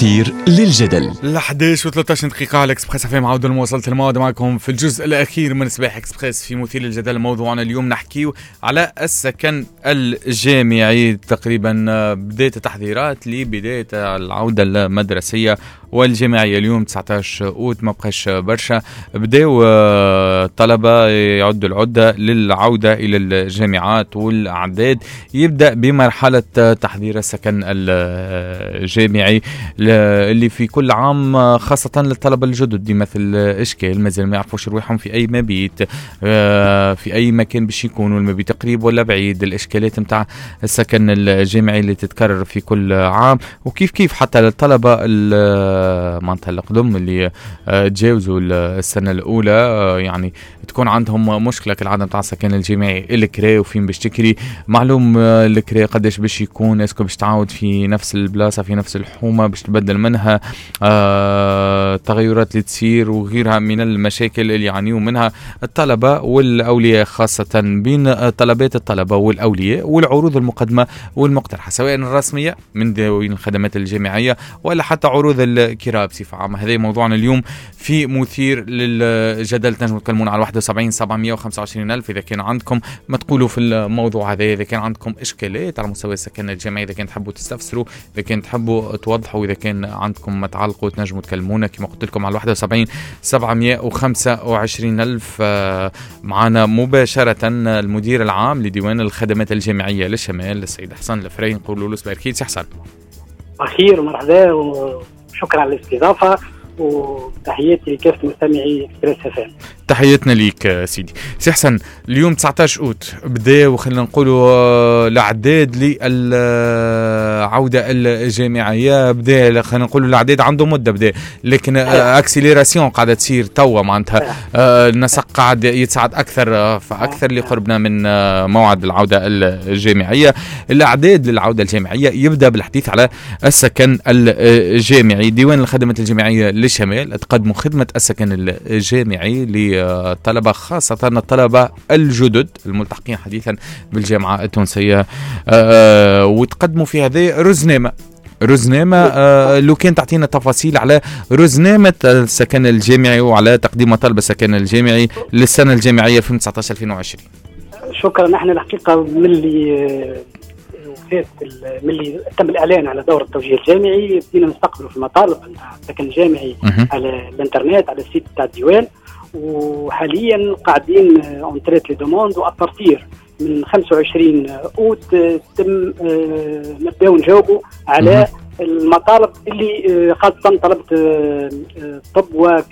مثير للجدل. 11:13 دقيقة على اكسبريس FM. عودة لمواصلة الموعد معكم في الجزء الأخير من صباح اكسبريس في مثير للجدل. موضوعنا اليوم نحكيه على السكن الجامعي. تقريبا بداية التحضيرات لبداية العودة المدرسية والجامعية اليوم 19 أوت، ما بقاش برشا. بداوا الطلبة يعدوا العدة للعودة إلى الجامعات والأعداد. يبدأ بمرحلة تحضير السكن الجامعي اللي في كل عام خاصة للطلبة الجدد دي مثل إشكال مازال ما يعرفوش روحهم في أي مبيت، في أي مكان باش يكونوا، المبيت قريب ولا بعيد، الإشكالات متاع السكن الجامعي اللي تتكرر في كل عام. وكيف كيف حتى للطلبة معناتها القدم اللي تجاوزوا السنة الأولى يعني تكون عندهم مشكلة كالعادة متاع السكن الجامعي، الكرا وفين باش تكري، معلوم الكرا قداش باش يكون، اسكو باش تعاود في نفس البلاصة في نفس الحومة باش تبدل منها، التغيرات اللي تصير وغيرها من المشاكل اللي يعانيوا منها الطلبة والأولياء، خاصة بين طلبات الطلبة والأولياء، والعروض المقدمة والمقترحة سواء الرسمية من ذوين الخدمات الجامعية ولا حتى عروض الكراء بصفة عامة. هذا موضوعنا اليوم في مثير للجدل. تنجموا تكلمون على 71 725 ألف إذا كان عندكم ما تقولوا في الموضوع هذا، إذا كان عندكم إشكالات على مستوى السكن الجامعي، إذا كان تحبوا تستفسروا، إذا كان تحبوا توضحوا، إذا كان عندكم ما تعلقوا تنجموا تكلمونا كما قلت لكم على 71 725 ألف. معنا مباشرة المدير العام لديوان الخدمات الجامعية للشمال السيد حسن الفري. نقول له سباركيت سي حسن. أخير ومرحبا وشكرا على الاستضافة وتحياتي لكافة مستمعي اكسبريس FM. تحياتنا ليك سيدي. سي حسن، اليوم 19 أوت بدا وخلينا نقولوا الأعداد للعودة الجامعية بدا، خلينا نقولوا الأعداد عنده مدة بدا، لكن اكسيليراسيون قاعدة تصير توا معناتها النسق قاعد يتصعد أكثر فأكثر اللي قربنا من موعد العودة الجامعية. الأعداد للعودة الجامعية يبدأ بالحديث على السكن الجامعي. ديوان الخدمات الجامعية للشمال تقدم خدمة السكن الجامعي للطلبة، خاصة الطلبة الجدد الملتحقين حديثا بالجامعة التونسية، وتقدموا في هذه رزنامة. لو كان تعطينا تفاصيل على رزنامة السكن الجامعي وعلى تقديم طلب السكن الجامعي للسنة الجامعية في 19-2020. شكرا. نحن الحقيقة من اللي تم الإعلان على دور التوجيه الجامعي بدينا نستقبلوا في المطالب نتاع السكن الجامعي على الانترنت على السيت تاع الديوان، وحاليا قاعدين اونتريت لي دوموند وابارتير من 25 أوت تم نبداو نجاوبوا على المطالب اللي خاصة طلبت الطب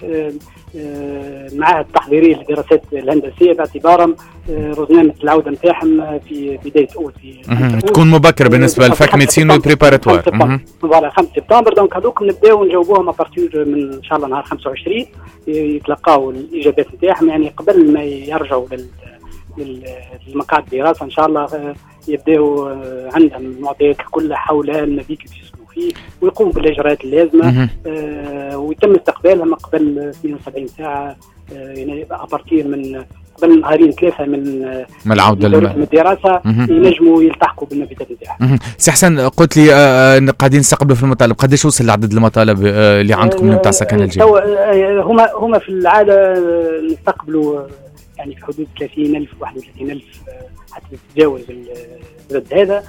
ومعاهد التحضيرية للدراسات الهندسية باعتبارهم رزنامة العودة نتاعهم في بداية أوت تكون مبكر بالنسبة للفاك ميدسين والبريباراتوار. فوالا 5 سبتمبر. دونك هذوك نبداو نجاوبوهم ابارتير من ان شاء الله نهار 25 يتلقاو الاجابات نتاعهم، يعني قبل ما يرجعوا للمقاعد الدراسة ان شاء الله يبداو عندهم المعطيات كلها حول المبيت اللي يسكنوا فيه ويقوموا بالاجراءات اللازمه، ويتم استقبالهم قبل 72 ساعه، يعني ابارتير من قبل نهارين 3 من العودة الدراسة ينجموا يلتحقوا بالمبيتات نتاعهم. سي حسن، قلت لي قاعدين نستقبلوا في المطالب، قداش وصل عدد المطالب اللي عندكم نتاع السكن الجامعي؟ هما في العادة نستقبلوا يعني في حدود 30,000 31,000 حتى تتجاوز العدد هذا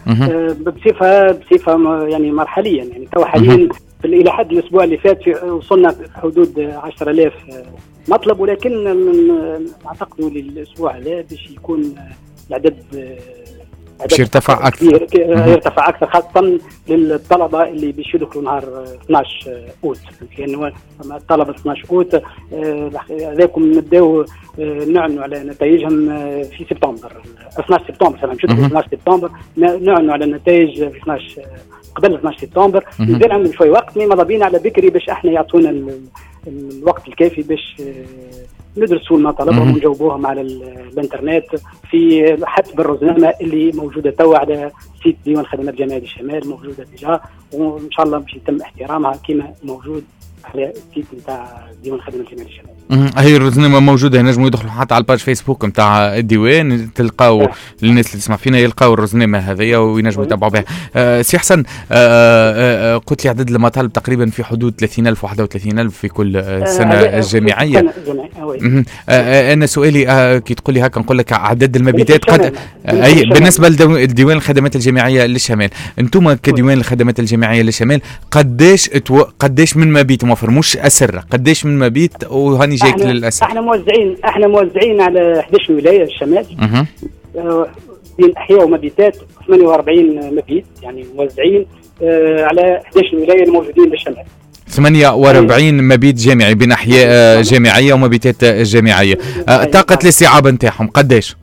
بصفة يعني مرحليا. يعني تو حاليا إلى حد الأسبوع اللي فات وصلنا في حدود 10,000 مطلب، ولكن أعتقد للأسبوع هذا باش يكون العدد يرتفع أكثر. يرتفع أكثر خاصة للطلبة اللي باش يدخلوا نهار 12 أوت، لأن الطلبة 12 أوت هذاكم نبداو نعلنوا على نتائجهم في سبتمبر 12 سبتمبر 12 سبتمبر نعلنوا على النتائج في قبل 12 سبتمبر. مازال عندهم شوي وقت، ماذا بينا على بكري باش احنا يعطونا الوقت الكافي باش ندرسوا المطالب ونجاوبوهم على الانترنت في حسب الرزنامه اللي موجوده توا على سيت ديوان الخدمات الجامعيه للشمال، موجوده ديجا وان شاء الله باش يتم احترامها كما موجود على السيت نتاع ديوان الخدمات الجامعيه للشباب. هي الرزنامه موجوده، ينجموا يدخلوا حتى على الباج فيسبوك نتاع الديوان، تلقاو الناس اللي تسمع فينا يلقاو الرزنامه هذيا وينجموا يتابعوا بها. سي حسن، قلت لي عدد المطالب تقريبا في حدود 30,000 31,000 في كل سنه جامعيه. انا سؤالي كي تقول لي هكا نقول لك عدد المبيتات قد اي بالنسبه لديوان الخدمات الجامعيه للشمال. انتم كديوان الخدمات الجامعيه للشمال قداش من مبيت موفر، مش اسره، قداش من مبيت وهاني جايك للاسف؟ احنا موزعين على 11 ولايه الشمال بين احياء ومبيتات 48 مبيت، يعني موزعين على 11 ولايه الموجودين بالشمال. 48 مبيت جامعي بين احياء جامعيه ومبيتات جامعيه. طاقه الاستيعاب نتاعهم قداش؟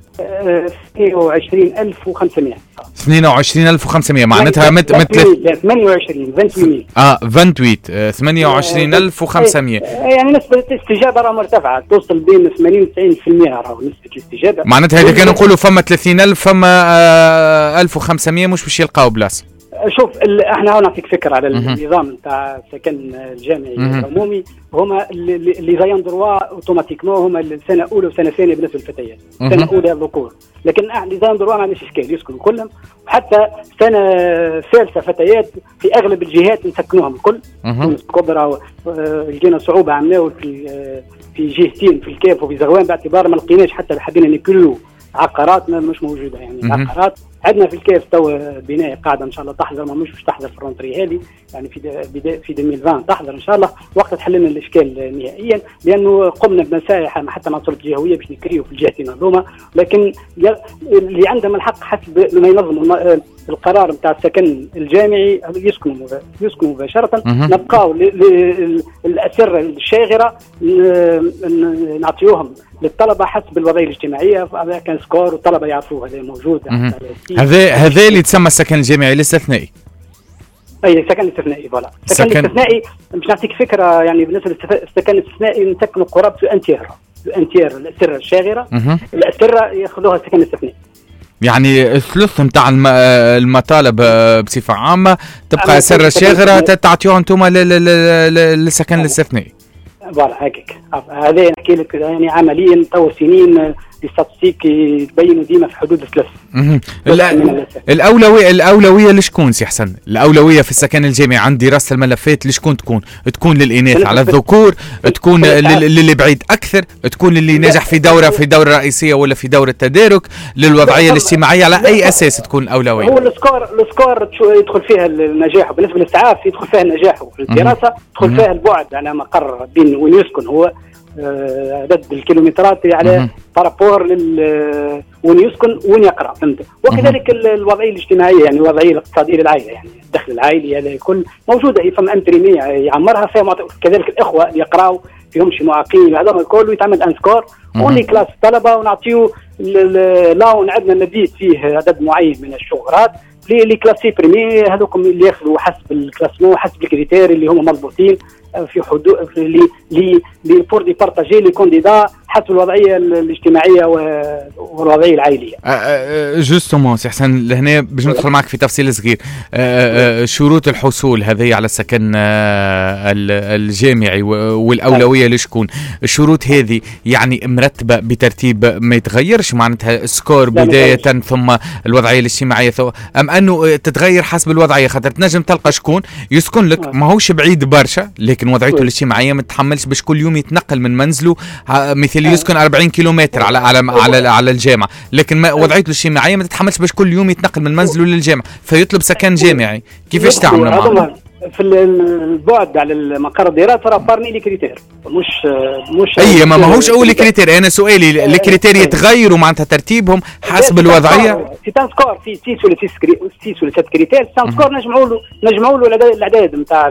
22,500. 22,500 معناتها 28,500 يعني نسبة الاستجابة راه مرتفعة، توصل بين 80 و 90% راه نسبة الاستجابة. معناتها إذا كانوا نقولوا فما 30,000 فما 1,500 مش باش يلقاو بلاصة. شوف احنا نعطيك فكره على النظام نتاع السكن الجامعي العمومي. هما اللي زايون دروا اوتوماتيكمون هما السنه الاولى وسنه ثانيه بالنسبه للفتيات، السنه الاولى الذكور، لكن اللي زايون دروا ما عندهمش اشكال يسكنوا كلهم، وحتى سنه ثالثه فتيات في اغلب الجهات نسكنوهم الكل. تونس الكبرى لقينا صعوبه عملناه في جهتين في الكاف وفي زغوان باعتبار ما لقيناش حتى حبينا نكلوا عقارات مش موجوده، يعني عقارات عندنا في الكيف تو بناء قاعده ان شاء الله تحضر، ما مش تحضر في الرونتري هذه، يعني في 2020 تحضر ان شاء الله، وقت تحللنا الاشكال نهائيا، لانه قمنا بمساحه حتى مع سلطه الجهويه باش نكريو في الجهتين هذوما، لكن اللي عندهم الحق حسب ما ينظموا القرار نتاع السكن الجامعي يسكنوا مباشره. نبقاو الاسره الشاغره نعطيوهم للطلبه حسب الوضعيه الاجتماعيه، هذا كان سكور والطلبه يعرفوه هذا موجود. هذا اللي تسمى السكن الجامعي الاستثنائي. اي سكن استثنائي، فوالا السكن الاستثنائي. باش نعطيك فكره، يعني بالنسبه للسكن الاستثنائي نسكنوا قرابه الانتير الاسره الشاغره، الاسره ياخذوها السكن الاستثنائي. يعني الثلث نتاع المطالب بصفه عامه تبقى اسره شاغره تعطيوها انتم للسكن الاستثنائي. فوالا هكاك. هذا نحكي لك يعني عمليا تو سنين الاستاتستيك يبينوا ديما في حدود الثلاث. الأولوية لشكون سي حسن؟ الأولوية في السكن الجامعي عند دراسة الملفات لشكون تكون للإناث على الذكور، تكون للي بعيد أكثر، تكون للي نجح في دورة رئيسية ولا في دورة تدارك، للوضعية الاجتماعية، على أي أساس تكون الأولوية؟ هو السكور يدخل فيها النجاح، بالنسبة للإسعاف يدخل فيها النجاح، وفي الدراسة يدخل فيها البعد على مقر بين وين يسكن هو، عدد الكيلومترات على بارابور وين يسكن وين يقرا، فهمت؟ وكذلك الوضعيه الاجتماعيه، يعني الوضعيه الاقتصاديه للعائله، يعني الدخل العائلي هذا كل موجوده، فما امبريمي يعمرها فيها. كذلك الاخوه اللي يقراوا فيهم شي معاقين، هذا الكل يتعمل ان سكور وني كلاس الطلبه ونعطيو لاون عندنا مبيت فيه عدد معين من الشغرات لي كلاسي بريمي، هذوكم اللي ياخذوا حسب الكلاسمون حسب الكريتير اللي هم مضبوطين في حدود لي بور دي بارطاجي لي كونديدا حسب الوضعيه الاجتماعيه والوضعيه العائليه. جوستومون سي حسن، لهنا باش ندخل معك في تفصيل صغير. شروط الحصول هذه على السكن الجامعي والاولويه لشكون؟ الشروط هذه يعني مرتبه بترتيب ما يتغيرش، معناتها سكور بدايه ثم الوضعيه الاجتماعيه ام انه تتغير حسب الوضعيه؟ خاطر تنجم تلقى شكون يسكن لك ماهوش بعيد برشا لكن وضعيته الاجتماعيه ما تتحملش باش كل يوم يتنقل من منزله، مثل يسكن 40 كيلومتر على الجامعه، لكن وضعيته الاجتماعيه ما تتحملش باش كل يوم يتنقل من منزله للجامعه، فيطلب سكن جامعي. كيفاش تعملوا معه؟ في البعد على المقر الدراسه راه بارني لي كريتير، مش اي ماهوش اول كريتير. انا سؤالي الكريتير يتغيروا معناتها ترتيبهم حسب الوضعيه؟ في تانسكور في 6 ولا 7 كريتير، تانسكور نجمعوا له الاعداد نتاع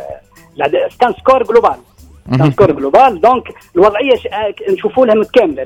تانسكور جلوبال، تانسكور جلوبال. دونك الوضعيه نشوفوا لها متكامله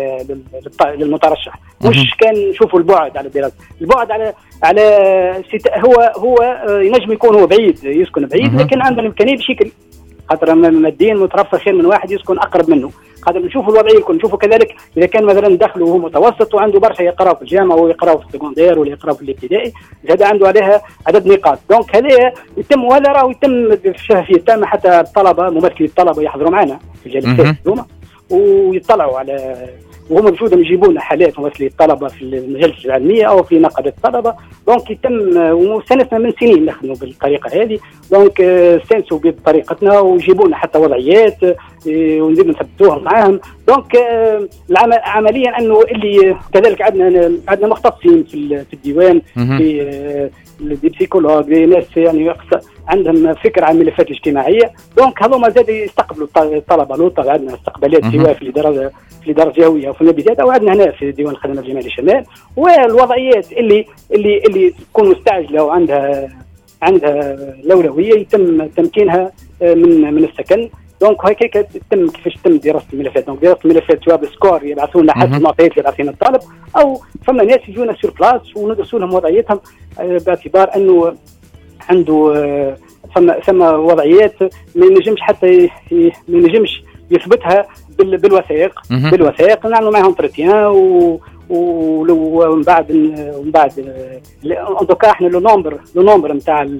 للمترشح، مش كان نشوفوا البعد على الدراسه، البعد على هو ينجم يكون هو بعيد، يسكن بعيد، لكن عنده الامكانيه باش يكري خاطر ماديا مترفه خير من واحد يسكن اقرب منه. خاطر نشوفوا الوضعيه الكل، نشوفوا كذلك اذا كان مثلا دخله هو متوسط وعنده برشا يقراوا في الجامعه ويقراوا في السكوندير ولا يقراوا في الابتدائي، هذا عنده عليها عدد نقاط. دونك هذا يتم، وهذا راه يتم بشفافيه تامه، حتى الطلبه ممثلي الطلبه يحضروا معنا في الجلسات هذوما ويطلعوا على، وهم مفروض يجيبوا لنا حالات ممثلي الطلبه في المجالس العلميه او في نقابه الطلبه. دونك يتم، وسنتنا من سنين نخدموا بالطريقه هذه. دونك استانسوا بطريقتنا ويجيبوا لنا حتى وضعيات ونزيدوا نثبتوها معاهم. دونك عمليا انه اللي كذلك عندنا مختصين في الديوان، في البسيكولوج، ناس يعني عندهم فكر عن الملفات الاجتماعيه. دونك هذوما زاد يستقبلوا الطلبه لوطه. عندنا استقبالات سواء في الاداره الجويه وفي النباتات او عندنا هنا في ديوان الخدمات الجامعيه للشمال. والوضعيات اللي تكون مستعجله وعندها الاولويه يتم تمكينها من السكن. دونك هكاك تتم كيفاش تتم دراسه الملفات. دونك دراسه الملفات سواء بالسكور يبعثوا لنا حتى المعطيات اللي يبعث لنا الطالب، او فما ناس يجونا سور بلاس وندرسوا لهم وضعيتهم باعتبار انه عنده ثم وضعيات ما ينجمش يثبتها بالوثائق. نعملوا معهم تريتيان ومن بعد دوكا احنا لو نومبر نتاع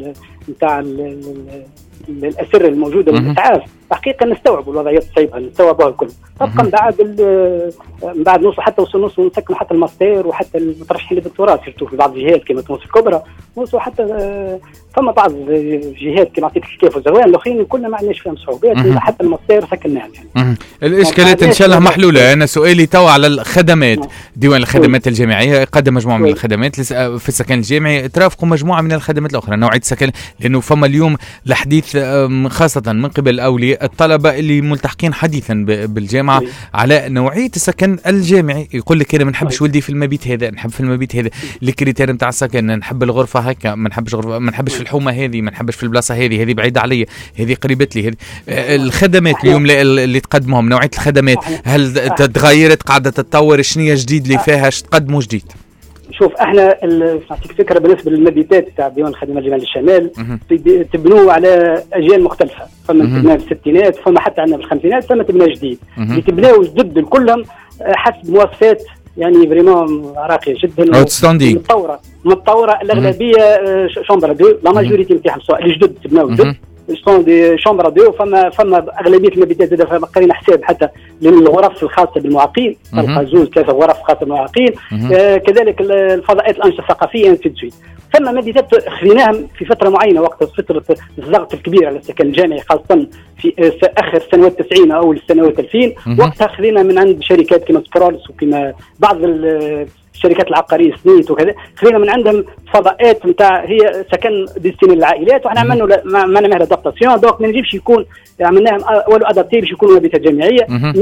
الاسر الموجوده بالاسعاف حقيقه نستوعبوا الوضعيات الصعيبه، نستوعبوها الكل. طبقا من بعد نوصل حتى نسكن حتى الماستر وحتى المترشحين للدكتوراه سيرتو في بعض الجهات كما تونس الكبرى، نوصلوا حتى فما بعض الجهات كما عطيت الكيف والزوان الاخرين كلنا ما عندناش فيهم صعوبات، حتى الماستر سكناهم يعني. الاشكالات ان شاء الله محلوله. انا سؤالي تو على الخدمات. ديوان الخدمات الجامعيه قدم مجموعه من الخدمات في السكن الجامعي، ترافقوا مجموعه من الخدمات الاخرى نوعيه السكن، لانه فما اليوم الحديث خاصه من قبل اولياء الطلبه اللي ملتحقين حديثا بالجامعه على نوعيه السكن الجامعي. يقول لك انا ما نحبش ولدي في المبيت هذا، نحب في المبيت هذا الكريتير نتاع السكن، نحب الغرفه هكا، ما نحبش في الحومه هذه، ما نحبش في البلاصه هذه بعيده عليا، هذه قريبت لي. هذه الخدمات اليوم اللي تقدمهم، نوعيه الخدمات هل تغيرت، قاعده تتطور، شنو جديد اللي فيها، تقدموا جديد؟ شوف احنا نعطيك فكره بالنسبه للمبيتات تاع ديوان الخدمات الجامعيه للشمال تبنوا على اجيال مختلفه. فما تبنى في الستينات، فما حتى عندنا في الخمسينات، فما تبنى جديد. اللي تبناو جدد كلهم حسب مواصفات يعني فريمون راقيه جدا متطوره. الاغلبيه شومبر 2، لا ماجوريتي نتاعهم الجدد تبناو جدد شون دي شومبر 2. فما اغلبيه المبيتات زاد قرينا حساب حتى للغرف الخاصه بالمعاقين، تلقى 2-3 غرف خاصه بالمعاقين. كذلك الفضاءات الانشطه الثقافيه في ثم مبيتات خذيناهم في فتره معينه، وقت فتره الضغط الكبير على السكن الجامعي خاصه في اخر سنوات 90 او السنوات 2000. وقتها خذينا من عند شركات كما سبرولس وكما بعض الشركات العقاريه سنيت وكذا، خذينا من عندهم فضاءات نتاع هي سكن ديستيني للعائلات، وحنا عملنا معنا ادابتاسيون. دونك ما نجيبش يكون عملناهم اولو ادابتي باش يكونوا مبيتات جامعيه،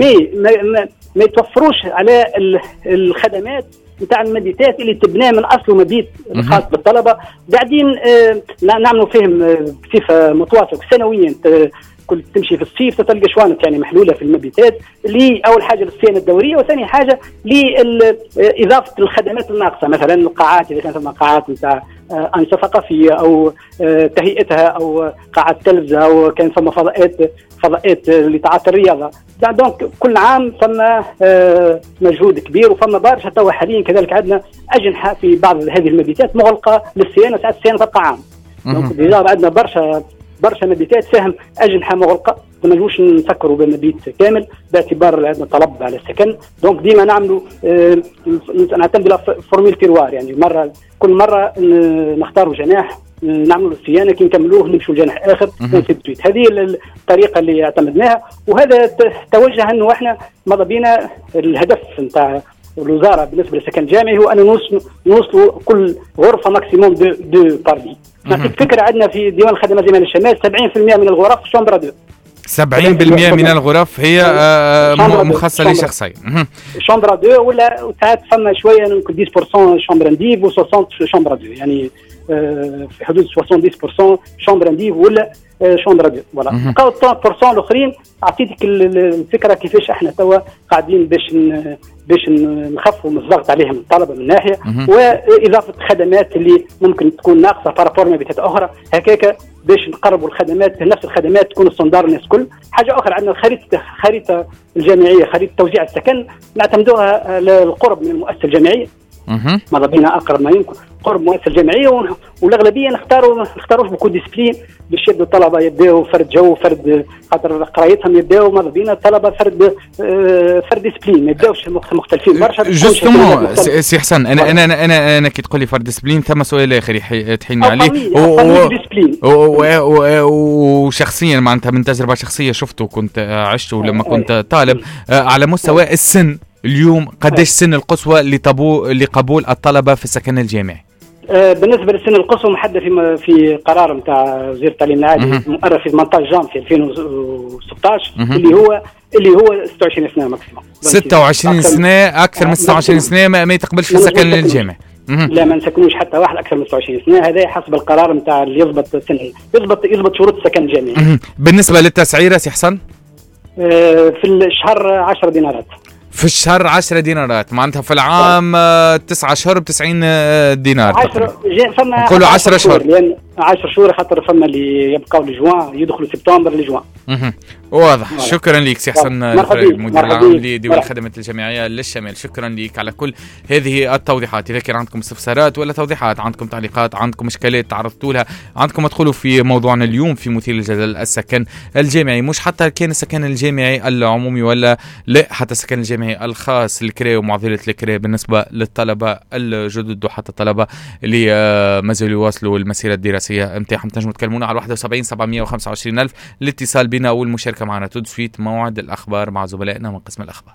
ما يتوفروش على الخدمات نتاع المبيتات اللي تبنى من اصله مبيت خاص بالطلبه. قاعدين نعملوا فيهم بصفه متواصله سنويا، كل تمشي في الصيف تلقى شوانت يعني محلوله في المبيتات، اللي اول حاجه للصيانه الدوريه، وثاني حاجه لاضافه الخدمات الناقصه، مثلا القاعات اذا كانت قاعات نتاع انشطه ثقافيه او تهيئتها، او قاعات تلفزه، او كان ثم فضاءات لتعاطي الرياضه. دونك كل عام ثم مجهود كبير، وثم برشا توا حاليا كذلك عندنا اجنحه في بعض هذه المبيتات مغلقه للصيانه، ساعات الصيانه تبقى عام. دونك ديجا عندنا برشا مبيتات فيهم اجنحه مغلقه، ما نجموش نسكروا بمبيت كامل باعتبار عندنا طلب على السكن. دونك ديما نعملوا نعتمد على فورميل تيروار، يعني كل مره نختاروا جناح نعملوا الصيانه، كي نكملوه نمشوا لجناح اخر ونثبتوا. هذه الطريقه اللي اعتمدناها، وهذا توجه انه احنا ماذا بينا الهدف نتاع الوزاره بالنسبه للسكن الجامعي هو ان نوصلوا كل غرفه ماكسيموم دو باردي. نعطيك فكره، عندنا في ديوان الخدمات الجامعيه للشمال 70% من الغرف شومبر 2. 70% من الغرف هي مخصصه لشخصين. شومبر 2 ولا ساعات فما شويه 10% شومبر نديف و60 شومبر 2، يعني في حدود 70% شومبر نديف ولا شون راديو فوالا. بقاو 30% الاخرين اعطيتك الفكره كيفاش احنا توا قاعدين باش نخفوا من الضغط عليهم الطلبه من ناحيه، واضافه خدمات اللي ممكن تكون ناقصه بارابور مبيتات اخرى هكاك باش نقربوا الخدمات، نفس الخدمات تكون ستاندار الناس الكل. حاجه اخرى عندنا الخريطه الجامعيه، خريطه توزيع السكن نعتمدوها للقرب من المؤسسه الجامعيه، ماذا بينا اقرب ما يمكن قرب مؤسسه جامعيه، والاغلبيه نختاروش بكل ديسبلين باش يبدو الطلبه يبداو فرد جو فرد خاطر قرايتهم يبداو ماذا بينا الطلبه فرد ديسبلين ما يبداوش مختلفين برشا. جوستومون سي حسن انا كي تقول لي فرد ديسبلين ثم سؤال اخر تحيني عليه وشخصيا معناتها من تجربه شخصيه شفته كنت عشته لما كنت طالب على مستوى السن. اليوم قديش سن القصوى لقبول الطلبة في السكن الجامعي؟ بالنسبة للسن القصوى محدد في قرار نتاع وزير التعليم العالي مؤرخ في 18 جانفي 2016 اللي هو 26 سنة ماكسيموم. 26 سنة أكثر من 26 سنة ما يتقبلش في السكن الجامعي. لا ما نسكنوش حتى واحد أكثر من 26 سنة، هذا حسب القرار نتاع اللي يضبط سن يضبط شروط السكن الجامعي. بالنسبة للتسعيرة سي حسن؟ في الشهر 10 دينارات. في الشهر 10 دينارات معناتها في العام 9 أشهر ب90 دينار. 10 فما نقولوا 10 شهور لأن 10 شهور خاطر فما اللي يبقاو لجوان يدخلوا سبتمبر لجوان. واضح. شكرا لك سي حسن المدير العام لديوان الخدمات الجامعية للشمال. شكرا لك على كل هذه التوضيحات. إذا كان عندكم استفسارات ولا توضيحات، عندكم تعليقات، عندكم إشكالات تعرضتوا لها، عندكم ادخلوا في موضوعنا اليوم في مثير الجدل السكن الجامعي، مش حتى كان السكن الجامعي العمومي ولا لا، حتى السكن الجامعي الخاص الكرا ومعضلة الكرا بالنسبة للطلبة الجدد وحتى الطلبة اللي ما زالوا يواصلوا المسيرة الدراسية نتاعهم. تنجموا تكلمونا على 71 725 ألف الاتصال بنا والمشاركة معنا. تدسويت موعد الأخبار مع زملائنا من قسم الأخبار.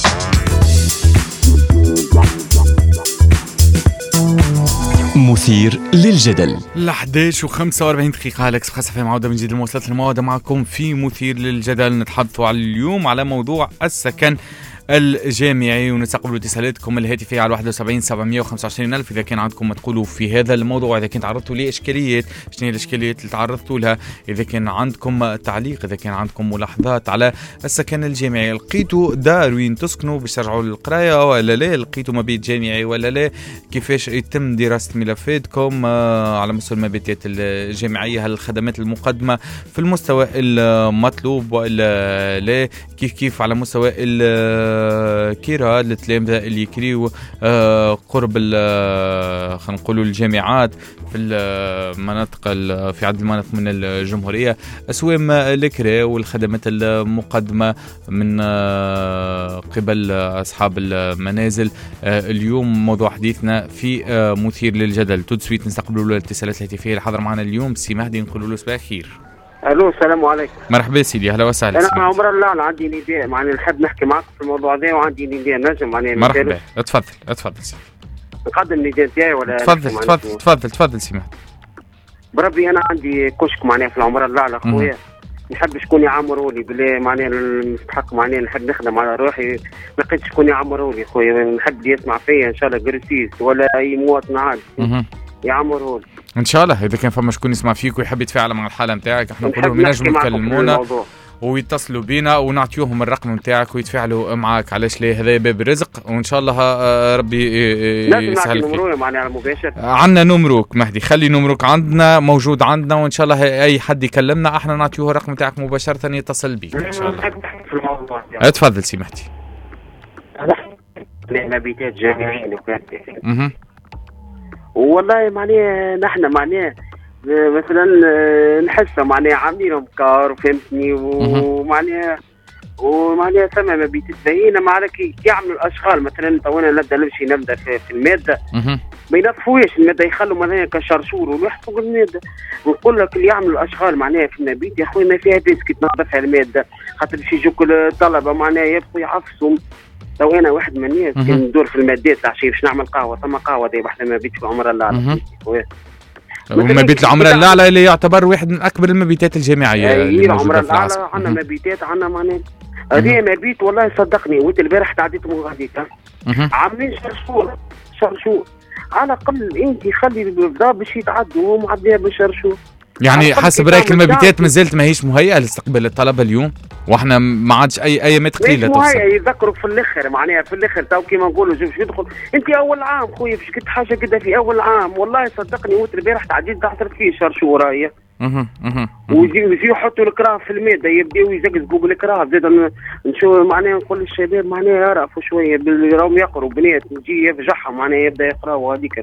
مثير للجدل 11:45 دقيقة. أليكس خاصة معودة من جديد المواصلات الموعدة معكم في مثير للجدل. نتحدث على اليوم على موضوع السكن الجامعي ونستقبل اتصالاتكم الهاتفية على 71 725 ألف إذا كان عندكم ما تقولوا في هذا الموضوع، إذا كنت تعرضتوا لإشكاليات شنو هي الإشكاليات اللي تعرضتوا لها، إذا كان عندكم تعليق، إذا كان عندكم ملاحظات على السكن الجامعي. لقيتوا دار وين تسكنوا باش ترجعوا للقراية ولا لا؟ لقيتوا مبيت جامعي ولا لا؟ كيفاش يتم دراسة ملفاتكم على مستوى المبيتات الجامعية؟ هل الخدمات المقدمة في المستوى المطلوب ولا لا؟ كيف على مستوى كيرا للتلامذة اللي يكريوا قرب خلينا نقولوا الجامعات في المناطق في عدد المناطق من الجمهورية، أسوام الكرا والخدمات المقدمة من قبل أصحاب المنازل. اليوم موضوع حديثنا في مثير للجدل. تدسويت نستقبلوا الاتصالات الهاتفية اللي حضر معنا اليوم. سي مهدي نقولوا له صباح الخير. الو السلام عليكم. مرحبا سيدي، اهلا وسهلا. انا عمر الله عندي نداء معني نحب نحكي معك في الموضوع ده وعندي نداء نجم معني مرحبا. اتفضل سيدي. نقدم النداء تاعي ولا تفضل سي مهدي. بربي انا عندي كشك معناها في العمر الله على خويا، نحب شكون يعمروا لي بالله معناها المستحق معناها نحب نخدم على روحي، لقيت شكون يعمروا لي خويا، نحب يسمع فيا ان شاء الله قرسيس ولا اي مواطن عادي يعمروا لي ان شاء الله. اذا كان فما شكون يسمع فيك ويحب يتفاعل مع الحاله نتاعك، احنا نقولوا ينجموا يكلمونا ويتصلوا بينا ونعطيوهم الرقم نتاعك ويتفاعلوا معاك. علاش لا؟ هذا باب رزق وان شاء الله ربي يسهل فيك. نمروك معناها على المباشر. عندنا نمروك مهدي، خلي نمروك عندنا موجود عندنا، وان شاء الله اي حد يكلمنا احنا نعطيوه الرقم نتاعك مباشره يتصل بيك ان شاء الله. اتفضل سي مهدي. مبيتات جامعيين وكذا. والله معناه نحن معناه مثلا نحس معناه عاملينهم كار فهمتني، ومعناه ثم مبيت باهيين معناه كي يعملوا الاشغال مثلا تونا نبدا في الماده ما ينظفوش الماده، يخلوا معناها كشرشور ويحطوا الماده. ونقول لك اللي يعملوا الاشغال معناها في المبيت يا خويا ما فيها بس كي تنظفها الماده، خاطر باش يجوك الطلبه معناه يبقوا يعفسوا. لو انا واحد من الناس كي ندور في المادات العشيه باش نعمل قهوه، ثم قهوه دي واحده ما بيت في عمر الله على مبيت العمر الاعلى اللي يعتبر واحد من اكبر المبيتات الجامعيه اللي موجوده في العاصمه. عندنا مبيتات عندنا معناها هذه مبيت والله صدقني وانت البارح تعديت من غاديك عاملين شرشور على الاقل انت خلي البلاد باش يتعدوا ومعديها بالشرشور يعني حسب رايك المبيتات ما زالت ماهيش مهيئه لاستقبال الطلبه اليوم، واحنا ما عادش اي مات قليله توصل. مهيئه يذكروا في الاخر، معناها في الاخر تو كيما نقولوا باش يدخل انت اول عام خويا باش كنت حاجه كده في اول عام، والله صدقني وتر البارح تعديت تحضر فيه شهر هي. ويجي يحطوا الكراه في الماده، يبداو يزقزقوا بالكراه. زاد نشوف معناها نقول للشباب معناها يعرفوا شويه راهم يقروا بنات، يجي يفجعهم معناها يبدا يقراوا هذيك.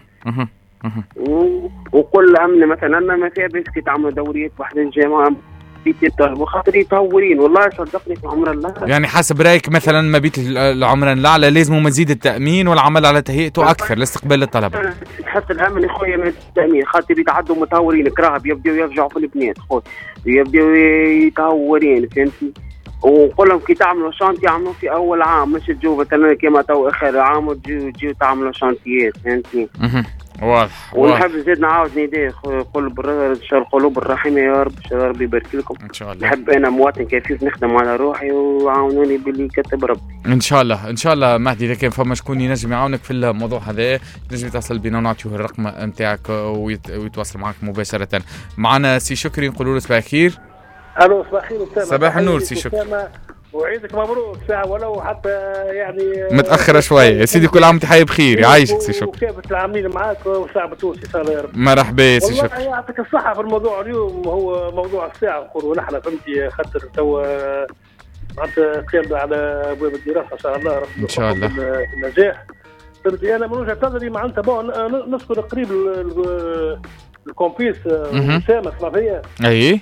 وكل امن مثلا ما فيها بس كي تعملوا دوريات واحد الجامعه وخاطر يتهورين، والله صدقني في عمر الله. يعني حسب رايك مثلا مبيت العمران الاعلى لازم مزيد التامين والعمل على تهيئته اكثر لاستقبال الطلبه. تحس الامن خويا من التامين، خاطر يتعدوا متهورين كراهب، يبداو يرجعوا في البنات خويا، يبداو يتهورين فهمتني. ونقول لهم كي تعملوا شانتي يعملوا في اول عام، مش تجوا مثلا كيما تو اخر عام وتجوا تعملوا شانتيات فهمتني. واضح. ونحب زيد نعاود نداء قلب القلوب الرحيمه يا رب، يا رب يبارك لكم ان شاء الله. نحب انا مواطن كفيف نخدم على روحي وعاونوني باللي كتب ربي ان شاء الله. ان شاء الله مهدي، اذا كان فما شكون ينجم يعاونك في الموضوع هذا تنجم يتصل بنا ونعطيه الرقم نتاعك ويتواصل معك مباشره. معنا سي شكري نقولوا له صباح الخير. الو صباح الخير أسامة. صباح النور سي شكري، وعيدك مبروك ساعة ولو حتى يعني متأخرة شوية يا سيدي. كل عام وانت حي بخير، يعيشك سي شكري. وكافة العاملين معاك وشعب تونسي ان شاء الله يا رب. مرحبا سي شكري. والله يعطيك الصحة. في الموضوع اليوم هو موضوع الساعة نقولوا نحن فهمتي، خاطر توا معناتها قيمنا على ابواب الدراسة ان شاء الله رب ان شاء الله النجاح. فهمتي انا من وجهة نظري معناتها نذكر قريب الكومبيس أسامة اسمع فيا. اي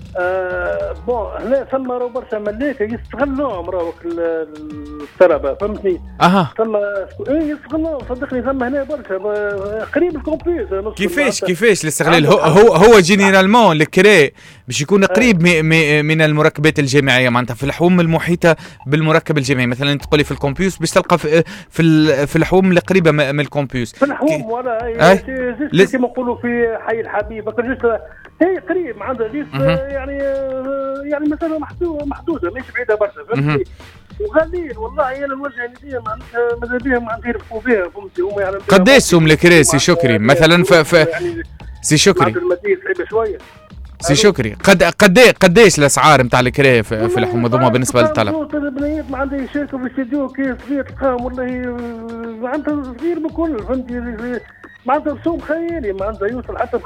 هنا ثم راهو برشا ملاكه يستغلوهم راهو الطلبه فهمتني. ثم يستغلوهم صدقني. ثم هنا برشا قريب الكومبيوتر. كيفاش الاستغلال؟ هو جينيرالمون الكري باش يكون قريب من المركبات الجامعيه، معناتها في الحوم المحيطه بالمركب الجامعي. مثلا تقولي في الكمبيوس باش تلقى في الحوم القريبه من الكمبيوس، في الحوم ولا كيما نقولوا في حي الحبيب هي قريب عندها جيس يعني مثلا محدوده مش بعيده برشا فهمتي. وغاليين والله هي الوجه اللي معناتها ماذا بهم معناتها يرفقوا بها فهمتي. هما يعني قداش سوم الكري سي شكري مثلا يعني سي شكري سي شكري قداش الاسعار نتاع الكري في الحوم هذوما بالنسبه للطلب؟ البنيات ما عندها يشاركوا في الاستديو كيس صغير تلقاهم والله معناتها صغير بكل فهمتي. معناتها رسوم خيالي معناتها يوصل حتى ب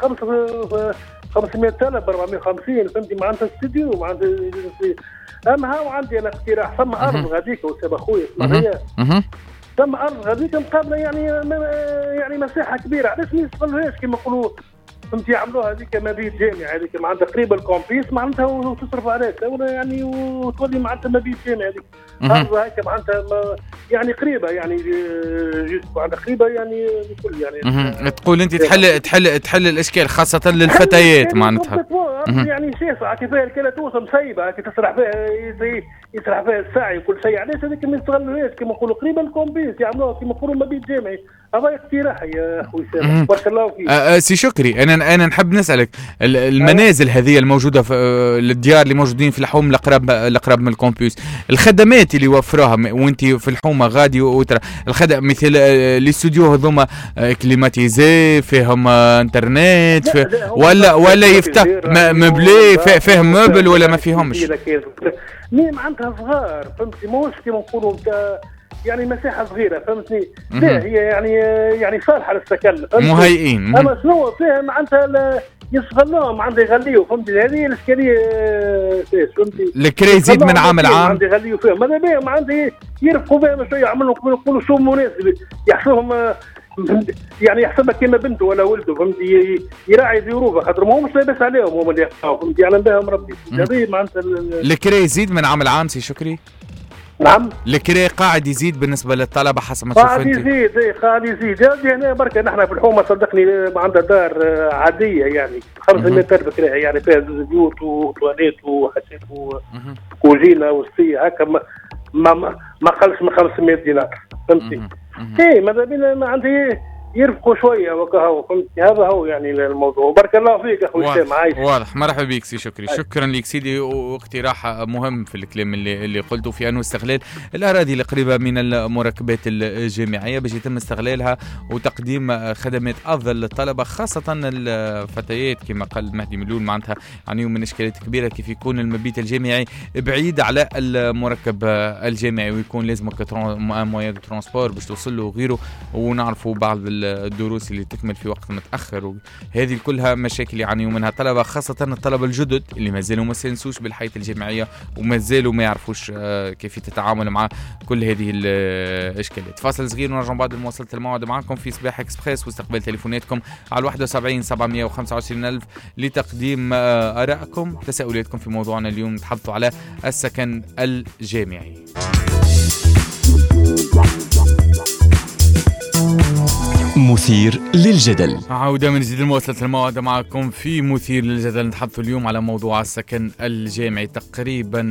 500,000 450 فهمتي. معناتها استديو معناتها. اما هاو عندي انا اقتراح. ثم ارض غاديك وسام اخويا اسمع هي. ثم ارض غاديك مقابله يعني مساحه كبيره، علاش ما يستغلوهاش كما يقولوا فهمتي. يعملوها هذيك مبيت جامعي هذيك معناتها قريبه الكومبيس معناتها وتصرف عليها يعني وتولي معناتها مبيت جامعي هذيك. ارض هكا معناتها يعني قريبه يعني معناتها قريبه يعني بكل يعني. تقول انت تحل الاشكال خاصه للفتيات معناتها. يعني شاسعه كيفاه الكلة توصل مسيبه كي تسرح فيها يسرح فيها الساعي وكل شيء. علاش هذيك ما يستغلوهاش كما نقولوا قريبه الكومبيس يعملوها كما نقولوا مبيت جامعي. هذا اقتراح يا اخوي سامح بارك الله فيك. سي شكري انا نحب نسالك المنازل هذه الموجوده في الديار اللي موجودين في الحوم الاقرب من الكومبيوس، الخدمات اللي يوفروها وانت في الحومه غادي وترى الخدم مثل الاستوديو هذوما كليماتيزي فيهم انترنت ولا يفتح مبلي فيهم مبل ولا ما فيهمش؟ مين عندها صغار فهمتي. موش كيما نقولوا يعني مساحه صغيره فهمتني. لا هي يعني صالحه للسكن مهيئين. اما شنو فيها معناتها يستغلوهم معناتها يغليوا فهمتي. هذه الاشكاليه فهمتي. الكري يزيد من عام لعام معناتها يغليوا فيهم ماذا بهم معناتها يرفقوا بهم شويه يعملوا يقولوا شو مناسب يحسوهم يعني يحسبها كما بنته ولا ولده فهمتي. يراعي ظروفه خاطر ما همش لاباس عليهم هما اللي يحققوا فهمتي. يعلم بهم ربي. هذه معناتها الكري يزيد من عام لعام سي شكري. نعم الكري قاعد يزيد بالنسبه للطلبه حسب ما تشوف انت. قاعد يزيد هنا بركه. نحن في الحومه صدقني عندنا دار عاديه يعني 500 متر بكري يعني فيها بيوت وتواليت وحسيت وكوزينه وصيه هكا ما قلش من 500 دينار فهمتي. ايه ماذا بينا ما عندي يرفقوا شويه وكهو، فهمت؟ هذا هو يعني الموضوع. بارك الله فيك اخوي هشام. عايش واضح. مرحبا بك سي شكري. شكرا لك سيدي. واقتراح مهم في الكلام اللي قلته في انه استغلال الاراضي القريبه من المركبات الجامعيه باش يتم استغلالها وتقديم خدمات افضل للطلبه، خاصه الفتيات كما قال مهدي ملول معناتها يعنيوا من اشكاليات كبيره كيف يكون المبيت الجامعي بعيد على المركب الجامعي ويكون لازمك مواد ترانسبور باش توصل له وغيره، ونعرفوا بعض الدروس اللي تكمل في وقت متاخر، وهذه كلها مشاكل يعانيوا منها الطلبه، خاصه الطلبه الجدد اللي ما زالوا ما سنسوش بالحياه الجامعيه وما زالوا ما يعرفوش كيف تتعامل مع كل هذه الاشكاليات. فاصل صغير ونرجع بعد مواصله الموعد معكم في صباح اكسبريس واستقبال تليفوناتكم على 71 725 ألف لتقديم ارائكم تساؤلاتكم في موضوعنا اليوم. نتحدثوا على السكن الجامعي. مثير للجدل. عودة من جديد مواصلة الموعد معكم في مثير للجدل. نتحدث اليوم على موضوع السكن الجامعي. تقريبا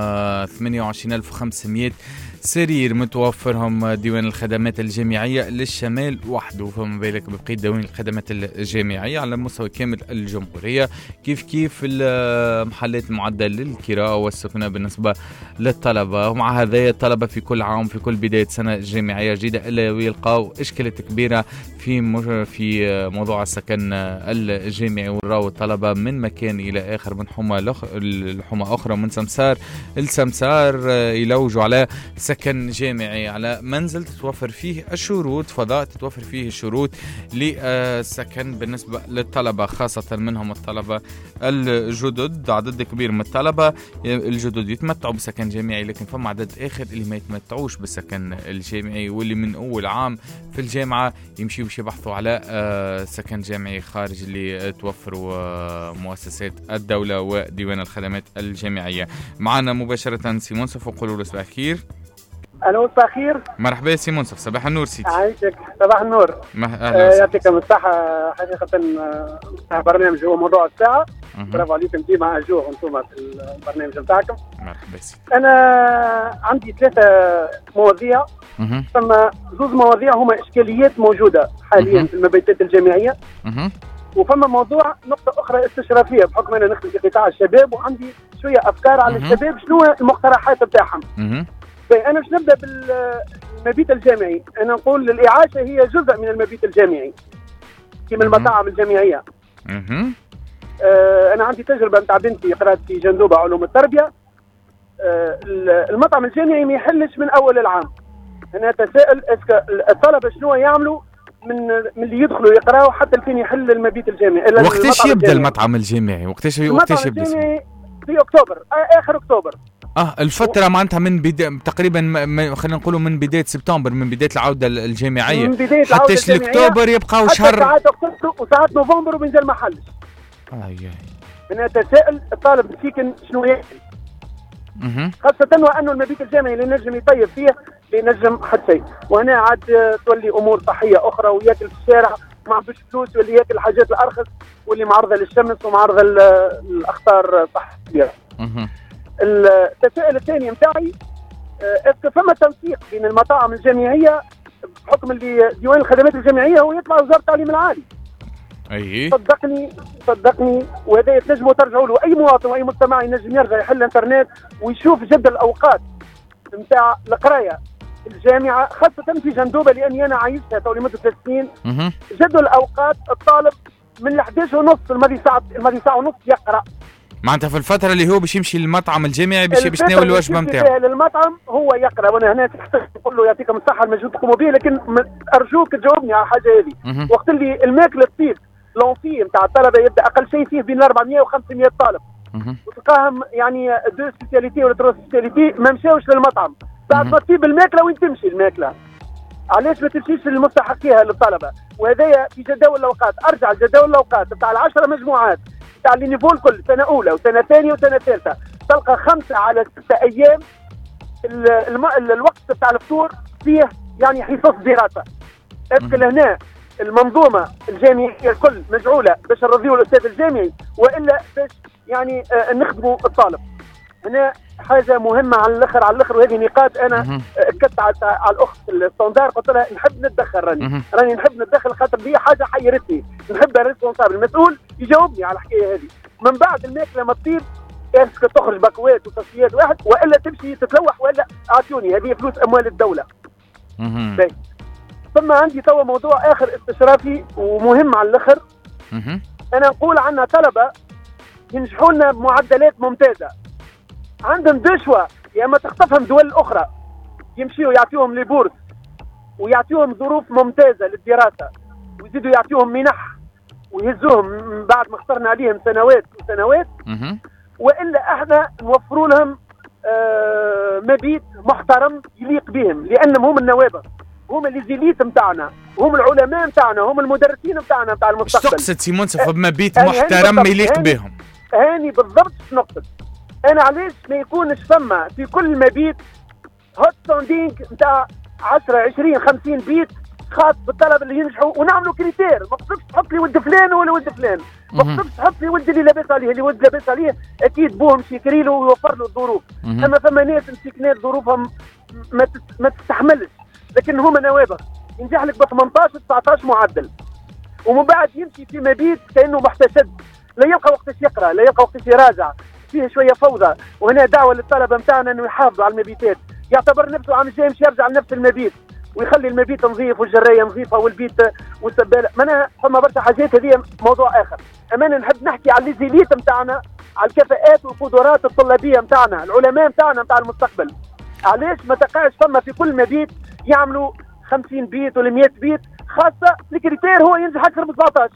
28,500 سرير متوفرهم ديوان الخدمات الجامعية للشمال وحده، فما بالك ببقية ديوان الخدمات الجامعية على مستوى كامل الجمهورية. كيف المحلات المعدة للكراء والسكنة بالنسبة للطلبة. ومع هذا الطلبة في كل عام في كل بداية سنة جامعية جديدة إلا يلقاو إشكالات كبيرة في موضوع السكن الجامعي، وراو الطلبة من مكان إلى آخر، من حمى أخرى، من سمسار السمسار يلوجوا على سكن جامعي، على منزل تتوفر فيه الشروط، فضاء تتوفر فيه الشروط للسكن بالنسبة للطلبة، خاصة منهم الطلبة الجدد. عدد كبير من الطلبة الجدد يتمتعوا بسكن جامعي، لكن فما عدد آخر اللي ما يتمتعوش بالسكن الجامعي، واللي من أول عام في الجامعة يمشيوا يبحثوا على سكن جامعي خارج اللي توفروا مؤسسات الدولة وديوان الخدمات الجامعية. معنا مباشرة سي منصف وقولوا له صباح الخير. الو صباح الخير. مرحبا سي منصف. صباح النور سيدي. عايشك. صباح النور. يعطيكم الصحة. حقيقة برنامج هو موضوع الساعة. برافو عليكم ديما أجوه أنتم في البرنامج نتاعكم. مرحبا سيدي. أنا عندي 3 مواضيع. ثم 2 مواضيع هما إشكاليات موجودة حاليا في المبيتات الجامعية. وفما موضوع نقطة أخرى استشرافية بحكم أنا نخدم في قطاع الشباب وعندي شوية أفكار على الشباب شنو المقترحات بتاعهم. أنا مش نبدأ بالمبيت الجامعي. أنا نقول الإعاشة هي جزء من المبيت الجامعي كما المطاعم الجامعية. أنا عندي تجربة متاع بنتي قرأت في جندوبة علوم التربية. المطعم الجامعي ما يحلش من أول العام. أنا أتساءل الطلبة شنو يعملوا من اللي يدخلوا يقرأوا حتى لفين يحل المبيت الجامعي. وقتاش يبدأ المطعم الجامعي؟ وقتاش يبدأ؟ في أكتوبر، آخر أكتوبر. الفترة معناتها من تقريبا خلينا نقولوا من بداية سبتمبر، من بداية العودة الجامعية حتى أكتوبر يبقى شهر، ساعات أكتوبر وساعات نوفمبر وبنزل ما حلش. أنا أتساءل الطالب السيكن شنو يعمل، خاصة وأنه المبيت الجامعي اللي نجم يطيب فيه لنجم حد شيء، وهنا عاد تولي أمور صحية أخرى وياكل في الشارع ما عندوش فلوس واللي ياكل الحاجات الأرخص واللي معرضة للشمس ومعرضة للأخطار صحية. التساؤل الثاني متاعي اسكو فما تنسيق بين المطاعم الجامعية بحكم اللي ديوان الخدمات الجامعية هو يطلع وزارة التعليم العالي. صدقني وهذا تنجموا ترجعوا له. أي مواطن وأي مجتمع ينجم يرجع يحل الانترنت ويشوف جدول الأوقات نتاع القراية الجامعة، خاصة في جندوبة لأني أنا عايشتها تو لمدة 3 سنين. جدول أوقات الطالب من 11:30 الماضي ساعة ونص يقرأ. معناتها في الفترة اللي هو باش يمشي للمطعم الجامعي باش يناول الوجبة نتاعو. للمطعم هو يقرأ، وانا هنا نقول له يعطيكم الصحة المجهود تقوموا به، لكن أرجوك تجاوبني على الحاجة هذه. وقت اللي الماكلة تطيب لونفي نتاع الطلبة يبدأ أقل شيء فيه بين 400 و 500 طالب. وتلقاهم يعني 2 سبيسياليتي ولا 3 سبيسياليتي ما مشاوش للمطعم. بعد ما تطيب الماكلة وين تمشي الماكلة؟ علاش ما تمشيش للمستحقيها للطلبة؟ وهذايا في جداول الأوقات. أرجع لجداول الأوقات بتاع 10 مجموعات بتاع اللي نيفو الكل، سنة أولى وسنة ثانية وسنة ثالثة، تلقى 5 على 6 أيام الوقت بتاع الفطور فيه يعني حصص دراسة. أسكن هنا المنظومة الجامعية الكل مجعولة باش نرضيو الأستاذ الجامعي وإلا باش يعني نخدموا الطالب. هنا حاجه مهمه على الاخر وهذه نقاط انا اكدت على الاخت الستاندار، قلت لها نحب نتدخل، راني نحب نتدخل خاطر دي حاجه حيرتني، نحب الريسبونسابل المسؤول يجاوبني على الحكايه هذه. من بعد الماكله ما تطيب اسك تخرج باكوات وتصفيات واحد والا تمشي تتلوح ولا اعطوني هذه فلوس اموال الدوله. ثم عندي توا موضوع اخر استشرافي ومهم على الاخر. انا نقول عندنا طلبه ينجحوا لنا بمعدلات ممتازه، عندهم دشوة يا اما تخطفهم دول اخرى يمشيوا يعطيهم لي بورس ويعطيهم ظروف ممتازه للدراسه ويزيدوا يعطيهم منح ويهزوهم من بعد ما اخترنا عليهم سنوات وسنوات، والا احنا نوفروا لهم مبيت محترم يليق بهم، لانهم هم النوابغ، هم الزيليت نتاعنا، هم العلماء نتاعنا، هم المدرسين نتاعنا نتاع المستقبل. تقصد سي منصف بمبيت محترم يليق بهم؟ هاني بالضبط نقصد. انا علاش ما يكونش فما في كل مبيت هوت ستاندينغ نتاع 10 20 50 بيت خاص بالطلبه اللي ينجحوا، ونعملوا كريتير، ما تقدرش تحط لي ولد فلان ولا ولد فلان، ما تقدرش تحط لي ولد اللي لاباس عليه، اللي ولد لاباس عليه اكيد بوه مش يكري له ويوفر له الظروف. اما فما ناس مسكينات ظروفهم ما تستحملش، لكن هما نوابغ ينجح لك ب 18 19 معدل، ومن بعد يمشي في مبيت كانه محتشد، لا يلقى وقتاش يقرا، لا يلقى وقتاش يراجع، فيه شويه فوضى. وهنا دعوه للطلبه نتاعنا انه يحافظوا على المبيتات، يعتبر نفسه عام جاي مش يرجع لنفس المبيت ويخلي المبيت نظيف والجرايه نظيفه والبيت والسباله. معناها فما برشا حاجات، هذه موضوع اخر. امانه نحب نحكي على الليزيليت نتاعنا، على الكفاءات والقدرات الطلابيه نتاعنا، العلماء نتاعنا نتاع المستقبل. علاش ما تلقاش فما في كل مبيت يعملوا 50 بيت ولا 100 بيت، خاصه الكريتير هو ينجح اكثر من 17.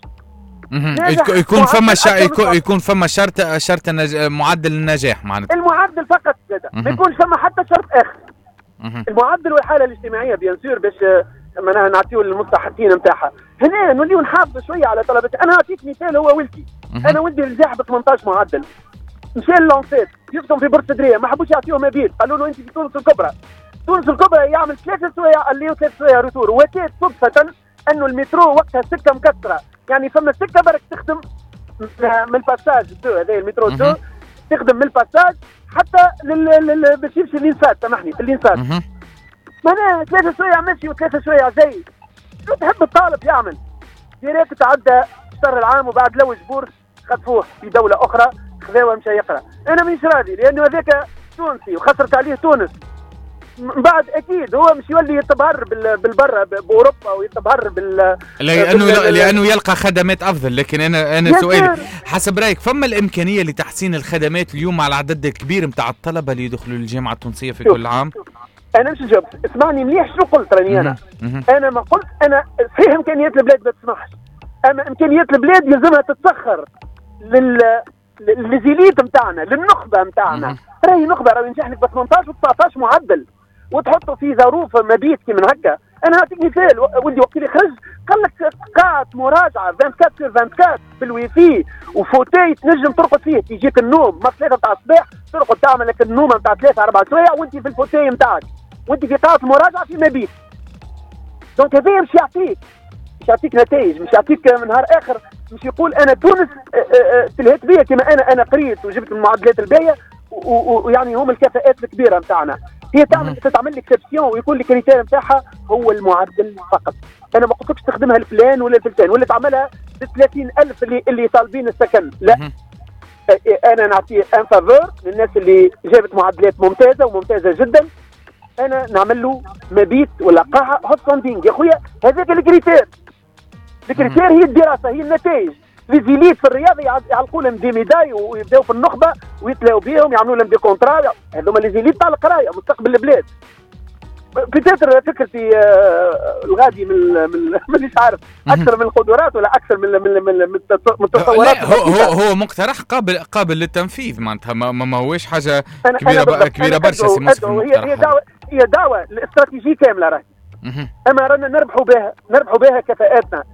يكون فما شرط معدل النجاح معناتها. المعدل فقط زاد، ما يكونش فما حتى شرط اخر. المعدل والحاله الاجتماعيه بيان سور باش معناها نعطيو للمستحقين نتاعها. هنا نوليو نحافظوا شويه على طلبتي. انا نعطيك مثال، هو ولدي، انا ولدي نجح ب 18 معدل، مشى للونسيت يسكن في بورسدريه، ما حبوش يعطيوه مبيت، قالوا له انت في تونس الكبرى. تونس الكبرى يعمل 3 سوايع قال لي 3 سوايع روتور، واتيت صدفه انه المترو وقتها سكه مكسره، يعني فما سكه برك تخدم من الباساج هذا المترو تخدم من الباساج حتى باش يمشي للانسات، سامحني في الانسات. معناها 3 سوايع ماشي و3 سوايع جاي. شو تحب الطالب يعمل؟ ديريكت تعدى الشهر العام وبعد لوج بورس خطفوه في دوله اخرى، خذاوه مشى يقرا. انا مانيش راضي لانه هذاك تونسي وخسرت عليه تونس. من بعد اكيد هو مش يولي يتبهر بالبرة باوروبا ويتبهر لانه يلقى خدمات افضل. لكن انا سؤالي حسب رايك، فما الامكانيه لتحسين الخدمات اليوم على العدد الكبير نتاع الطلبه اللي يدخلوا الجامعه التونسيه في كل عام؟ انا مش جاوبت، اسمعني مليح شو قلت راني انا ما قلت انا صحيح امكانيات البلاد ما تسمحش، اما امكانيات البلاد يلزمها تتسخر للزيليت نتاعنا، للنخبه نتاعنا. راهي نخبه راهي ينجح لك ب 18 و 19 معدل وتحطوا في ظروف مبيت كي من هكا. انا نعطيك مثال، ولدي وقت اللي خرج قال لك قاعه مراجعه 24/24 بالويفي وفوتاي تنجم ترقد فيه، يجيك النوم ما 3 نتاع الصباح ترقد تعمل لك النوم نتاع 3 4 سوايع وانت في الفوتاي نتاعك وانت في قاعه مراجعه في مبيت. دونك هذا مش يعطيك نتائج، مش يعطيك نهار اخر مش يقول انا تونس تلهت بيا كما انا قريت وجبت المعدلات الباهيه ويعني هم الكفاءات الكبيره نتاعنا. هي تتعمل لك اكسبسيون ويكون الكريتير نتاعها هو المعدل فقط. انا ما قلتلكش تخدمها الفلان ولا الفلان ولا تعملها ب 30,000 اللي طالبين السكن، لا. انا نعطي ان فافور للناس اللي جابت معدلات ممتازه وممتازه جدا، انا نعمل له مبيت ولا قاعه هوت ستاندينغ. يا خويا هذاك الكريتير هي الدراسه، هي النتائج. ليزيليت في الرياضه يعلقوا لهم دي ميداي ويبداو في النخبه ويتلاو بيهم، يعملوا لهم دي كونترا. هذوما ليزيليت تاع القرايه مستقبل البلاد. بتاتر فكرتي الغادي من مانيش عارف اكثر من القدرات ولا اكثر من التصورات. هو مقترح قابل للتنفيذ معناتها، ما هوش حاجه كبيره برشا. سي منصف هي دعوه الاستراتيجيه كامله راهي. اما رانا نربحوا بها كفاءاتنا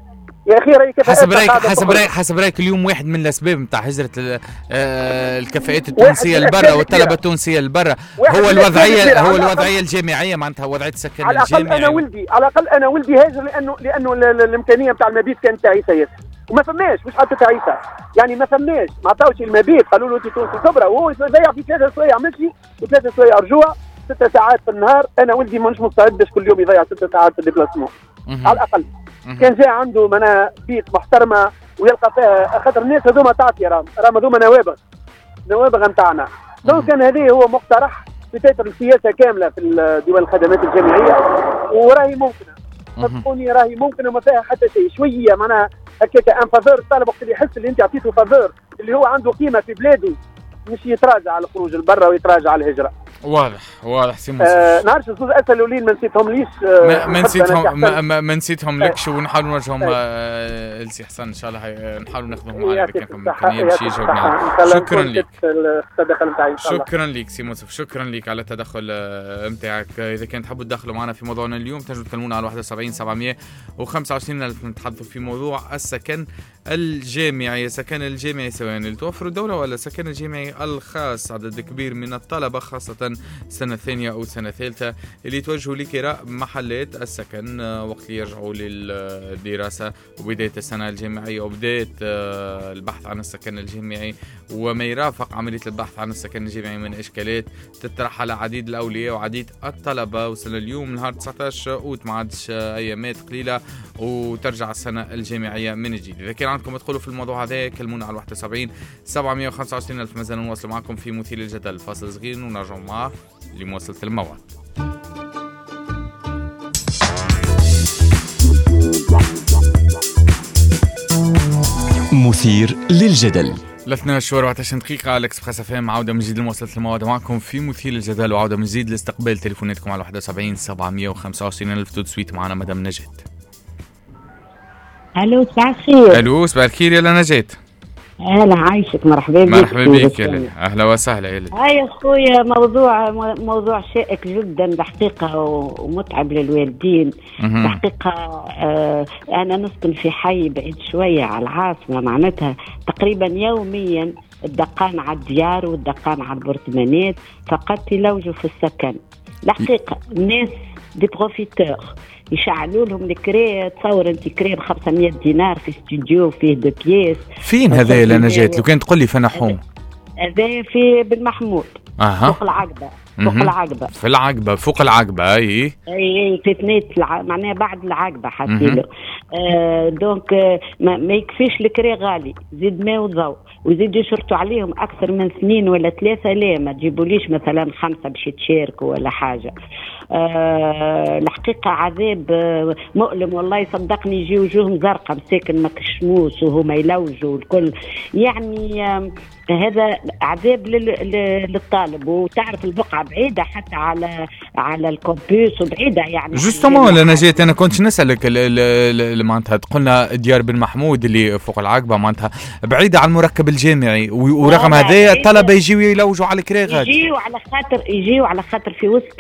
يا اخي راهي كفاءات حسب رايك اليوم واحد من الاسباب نتاع هجره الكفاءات التونسيه لبرا والطلبه التونسيه لبرا هو الوضعيه الجامعيه، معناتها وضعيه السكن الجامعي. على الاقل انا ولدي هاجر لانه الامكانيه نتاع المبيت كانت تعيسه ياسر، وما فماش مش حتى تعيسه، يعني ما فماش، ما عطاوش المبيت، قالوا له انت تونسي كبرى، وهو يضيع في 3 سوايع مشي و3 سوايع رجوع، 6 ساعات في النهار. انا ولدي مش مستعد باش كل يوم يضيع 6 ساعات في الديبلاسمون على الاقل. كان جاء عنده منا بيت محترمه ويلقى فيها، خاطر الناس هذوما تعطي راهم هذوما نوابغ نتاعنا. دونك كان هذه هو مقترح بتاتر السياسه كامله في ديوان الخدمات الجامعيه، وراهي ممكنه صدقوني، راهي ممكنه وما فيها حتى شيء. شويه معناها هكاك ان فافور، الطالب وقت اللي يحس اللي انت عطيته فافور اللي هو عنده قيمه في بلاده مش يتراجع على الخروج لبرا ويتراجع على الهجره. واضح سي نعرفش الزوز اسئلولين ما نسيتهم ليش، ما نسيتهم لكش، ونحاولوا نرجعهم لسي حسن ان شاء الله، نحاولوا ناخذهم معنا اذا كان فما امكانيه باش يجاوبنا. شكرا لك شكرا لك سي موسف، شكرا لك على التدخل نتاعك. اذا كان تحبوا تدخلوا معنا في موضوعنا اليوم تنجموا تكلمونا على 71 725 ألف. نتحدثوا في موضوع السكن الجامعي. السكن الجامعي سواء اللي توفر الدولة ولا السكن الجامعي الخاص، عدد كبير من الطلبة خاصة سنة ثانية أو سنة ثالثة اللي توجهوا لكراء محلات السكن وقت اللي يرجعوا للدراسة وبداية السنة الجامعية وبداية البحث عن السكن الجامعي وما يرافق عملية البحث عن السكن الجامعي من إشكالات تطرح على عديد الأولياء وعديد الطلبة. وصل اليوم نهار 19 أوت، ما عادش أيامات قليلة وترجع السنة الجامعية من جديد. إذا كان عندكم تدخلوا في الموضوع هذا كلمونا على 71 725 ألف. مازال نواصل معكم في مثير الجدل، فاصل صغير ونرجع معه لمواصلة الموعد. مثير للجدل 12 دقيقة. الإكسبريس اف ام عودة من جديد لمواصلة الموعد معكم في مثير الجدل، وعودة من جديد لاستقبال تليفوناتكم على 71 725 ألف. تدسويت معنا مدام نجاة. الو صباح الخير. الو صباح الخير يا نجاة. اهلا عايشك، مرحبا بك. مرحبا بك يا اهلا وسهلا يا هاي اخويا. موضوع شائك جدا الحقيقه ومتعب للوالدين الحقيقه. انا نسكن في حي بعيد شويه على العاصمه، معناتها تقريبا يوميا الدقان على الديار والدقان على البرطمانات فقط يلوجوا في السكن. الحقيقه الناس دي بروفيتور يشعلوا لهم الكري. تصور انت كري ب 500 دينار في استوديو فيه 2 بياس. فين هذا يا نجاة؟ لو كان تقول لي في نحوم. هذا في بالمحمود. فوق العقبه. في العقبه فوق العقبه. اي في ثنيت معناها بعد العقبه حتى دونك ما يكفيش الكري غالي، زيد ماء وضوء وزيد يشرطوا عليهم اكثر من 2 ولا 3. لا ما تجيبوليش مثلا 5 باش يتشاركوا ولا حاجه. الحقيقه عذاب مؤلم والله، صدقني. يجي وجوههم زرقاء مساكن ما كشموس وهما يلوجوا الكل، يعني هذا عذاب للطالب. وتعرف البقعه بعيده حتى على الكومبوس وبعيده يعني. جوستومون انا جيت انا كنت نسالك معناتها قلنا ديار بن محمود اللي فوق العقبه معناتها بعيده عن المركب الجامعي، ورغم هذا الطلبه يجيو يلوجوا على الكراغات. يجيو على خاطر في وسط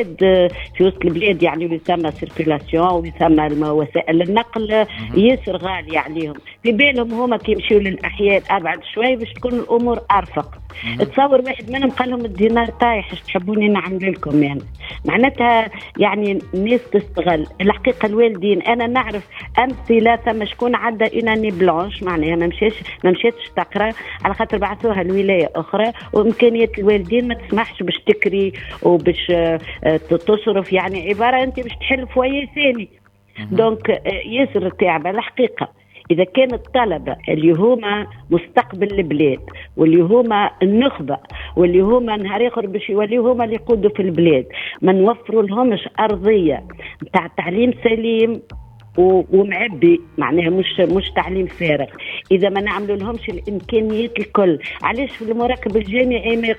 البلاد يعني يسمى سيركيلاسيون ويسمى وسائل النقل ياسر غالي عليهم. في بالهم هما كي يمشيو للاحياء ابعد شوي باش تكون الامور ارفق. تصور واحد منهم قال لهم الدينار طايح، ايش تحبوني نعمل لكم يعني؟ معناتها يعني الناس تستغل. الحقيقه الوالدين انا نعرف امثله ثم شكون عدى اناني بلانش معناها ما مشيتش تقرا على خاطر بعثوها لولايه اخرى وامكانيات الوالدين ما تسمحش باش تكري وباش تصرف، يعني عباره انت باش تحل فويه ثاني. دونك ياسر تعبه الحقيقه. إذا كان الطلبة اللي هما مستقبل البلاد واللي هما النخبة واللي هما نهار آخر باش يوليو هما اللي يقودوا في البلاد، ما نوفروا لهمش أرضية نتاع تعليم سليم ومعبي معناها مش تعليم فارغ، إذا ما نعملوا لهمش الإمكانيات الكل، علاش في المراكب الجامعي ما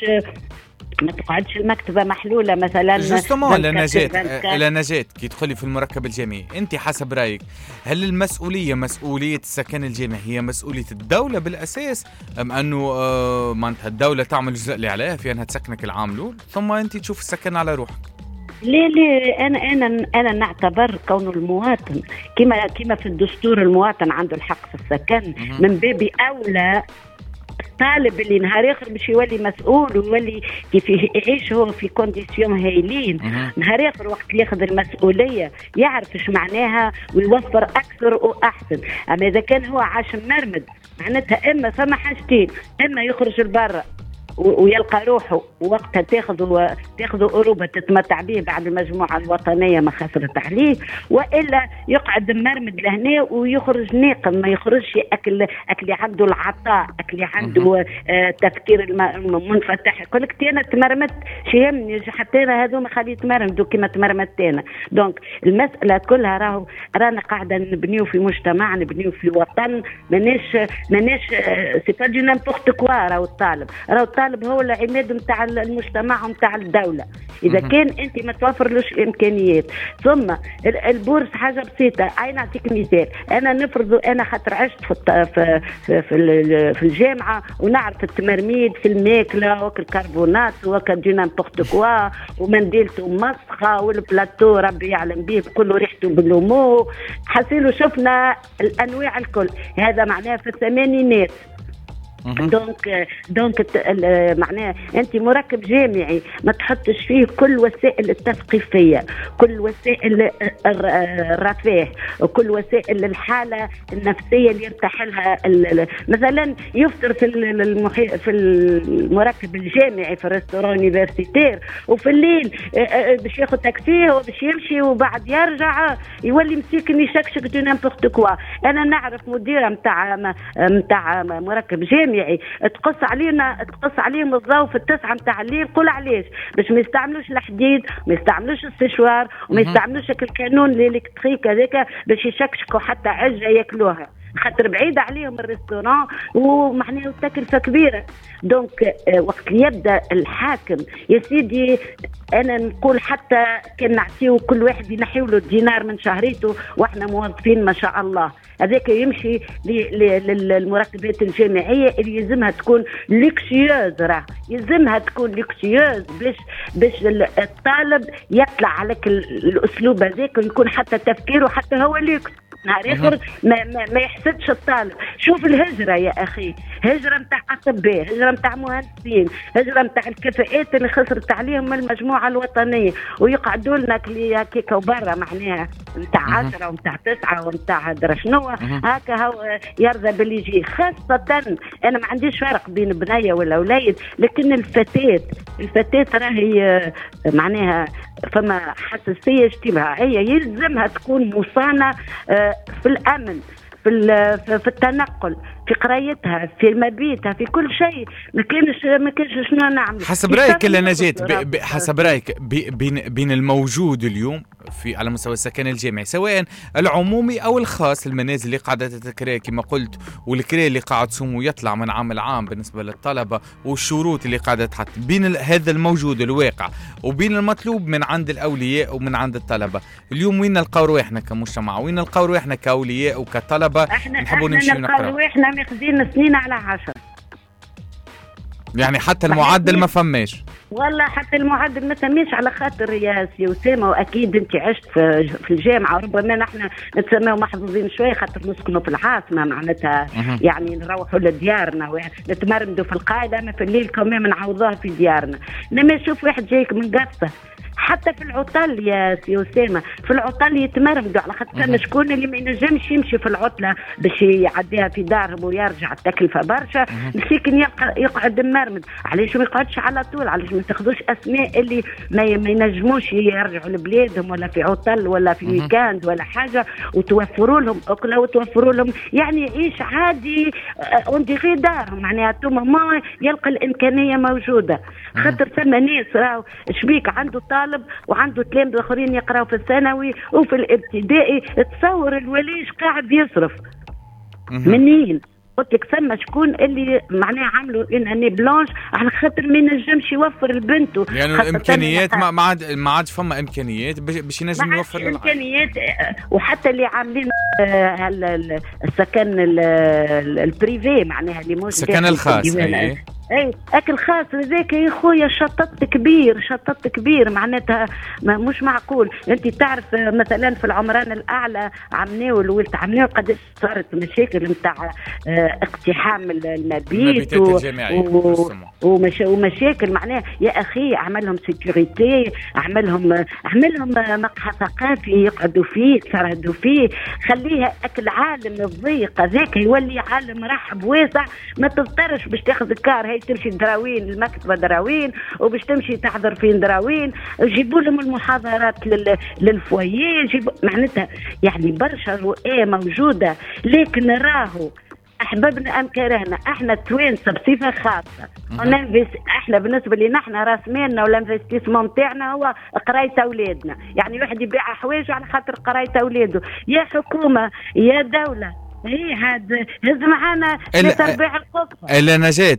تقعدش المكتبة محلولة مثلا؟ جوستومون لنجاة كي تدخلي في المركب الجامعي انت حسب رايك هل المسؤولية مسؤولية السكن الجامعي هي مسؤولية الدولة بالأساس أم أنه معناتها الدولة تعمل الجزء اللي عليها في أنها تسكنك العام الأول ثم أنت تشوف السكن على روحك؟ ليه انا نعتبر كون المواطن كما في الدستور المواطن عنده الحق في السكن، من باب اولى الطالب اللي نهار اخر باش يولي مسؤول ويولي كيف يعيش هو في كونديسيون هايلين، نهار اخر وقت ياخذ المسؤوليه يعرف ايش معناها ويوفر اكثر واحسن. اما اذا كان هو عاش مرمد معناتها اما فما حاجتين، اما يخرج لبرا ويلقى روحه ووقتها تاخذ أوروبا تتمتع به بعد المجموعة الوطنية ما خسرت عليه، وإلا يقعد مرمد لهنا ويخرج ناقم، ما يخرجش أكل عنده العطاء، أكل عنده تفكير منفتح. يقولك أنا تمرمت شيمني حتى أنا هذوما خلي يتمرمدوا كما تمرمت أنا. دونك المسألة كلها رانا قاعدة نبنيو في مجتمع، نبنيو في وطن، ماناش سي با دو نيمبورت كوا. راهو الطالب هو العماد نتاع المجتمع ونتاع الدولة. إذا كان أنت ما توفرلوش الإمكانيات، ثم البورس حاجة بسيطة. أي نعطيك مثال، أنا نفرض أنا خاطر عشت في الجامعة ونعرف التمرميد في الماكلة وك الكربونات وك دي نامبورت كوا ومنديلته مسخة والبلاتو ربي يعلم به كله ريحته باللومو، حسيلو شفنا الأنواع الكل. هذا معناه في الثمانينات. دونك معناه انت مركب جامعي ما تحطش فيه كل وسائل التثقيفيه، كل وسائل الرفاه، وكل وسائل الحاله النفسيه اللي يرتاح لها. مثلا يفطر في المركب الجامعي في الريستوران يونيفرسيتير، وفي الليل باش ياخذ تاكسي وباش يمشي وبعد يرجع يولي مسكين يشكشك دو نيمبورت كوا. انا نعرف مديره نتاع مركب جامعي تقص عليهم الضوء في 9 نتاع الليل. قول علاش؟ باش ما يستعملوش الحديد، ما يستعملوش السشوار، وما يستعملوش الكانون الالكتريك هذاك باش يشكشكوا حتى عجه ياكلوها، خاطر بعيد عليهم الريستوران ومعناه تكلفه كبيره. دونك وقت يبدا الحاكم يا سيدي، انا نقول حتى كان نعطيو كل واحد ينحيو له دينار من شهريته واحنا موظفين ما شاء الله، هذاك يمشي للمركبات الجامعيه اللي يلزمها تكون لوكسيوز، راه يلزمها تكون لوكسيوز باش الطالب يطلع عليك الاسلوب هذاك ويكون حتى تفكيره حتى هو لوكس. نهار اخر ما يحسدش الطالب. شوف الهجره يا اخي، هجره نتاع اطباء، هجره نتاع مهندسين، هجره نتاع الكفاءات اللي خسرت عليهم من المجموعه الوطنيه، ويقعدوا لنا كلي هكاك وبرا معناها نتاع 10 ونتاع 9 ونتاع درا شنو هكا هو يرضى باللي يجي. خاصه انا ما عنديش فرق بين بنيه ولا وليد، لكن الفتاه راهي معناها فما حساسيه اجتماعيه يلزمها تكون مصانه في الامن، في التنقل، في قرايتها، في مبيتها، في كل شيء. ما كانش شنو نعمل. حسب رايك اللي نجيت حسب رايك بين الموجود اليوم على مستوى السكن الجامعي سواء العمومي او الخاص، المنازل اللي قاعده تتكرى كما قلت والكرا اللي قاعد سمو يطلع من عام العام بالنسبه للطلبه، والشروط اللي قاعده تحط بين هذا الموجود الواقع وبين المطلوب من عند الاولياء ومن عند الطلبه، اليوم وين نلقاو رواحنا كمجتمع؟ وين نلقاو رواحنا كاولياء وكطلبه نحبوا نمشيو نقراو؟ احنا نلقاو رواحنا ماخذين سنين على 10، يعني حتى المعدل ما فماش. والله حتى المعدل ما تميش، على خاطر يا سي أسامة، واكيد انت عشت في الجامعه، وربما نحن نتسموا محظوظين شويه خاطر نسكنوا في العاصمه معناتها يعني نروحوا لديارنا ونتمرمدوا في القاعده، ما في الليل كمان نعوضوها في ديارنا. لما يشوف واحد جايك من قصه حتى في العطل يا سي أسامة، في العطل يتمرمدوا على خاطر شكون اللي ما ينجمش يمشي في العطله باش يعديها في دارهم ويرجع التكلفه برشا، مسكين يقعد ممرمد. علاش ما يقعدش على طول؟ علاش ما تاخذوش اسماء اللي ما ينجموش يرجعوا لبلادهم ولا في عطل ولا في ويكاند ولا حاجه، وتوفروا لهم اكله وتوفروا لهم يعني يعيش عادي اون غير دارهم، معناها ما يلقى الامكانيه موجوده. خاطر ثم ناس راهو شبيك عنده طالب وعنده تلاميذ اخرين يقراوا في الثانوي وفي الابتدائي، تصور الوليش قاعد يصرف منين؟ قلت لك ثم شكون اللي معناها عملوا اني بلانش على خاطر ما ينجمش يوفر لبنته، يعني الامكانيات ما عادش فما امكانيات باش ينجم يوفر الامكانيات. وحتى اللي عاملين السكن البريفي معناها اللي مش السكن الخاص اي اكل خاص هذاك يا خويا شطط كبير معناتها مش معقول. انت تعرف مثلا في العمران الاعلى عمناو قد صارت مشاكل نتاع اقتحام المبيت ومشاكل معناها يا اخي اعملهم سيكوريتي، اعملهم مقهى ثقافي يقعدوا فيه يتفرهدوا فيه، خليها اكل عالم الضيق هذاك يولي عالم رحب واسع. ما تضطرش باش تاخذ الكار هي تمشي دراوين المكتبه دراوين وباش تمشي تحضر فين دراوين، جيبوا لهم المحاضرات للفوييه، جيبوا معناتها يعني برشا رؤية موجوده. لكن راهو احببنا ام كرهنا احنا التوانسه بصفه خاصه احنا بالنسبه لنا احنا راس مالنا ولا انفستيسمون تاعنا هو قرايه اولادنا. يعني واحد يبيع حوايجه على خاطر قرايه اولاده. يا حكومه يا دوله ايه هذا هز معانا لتربيع القصه. الا نجاة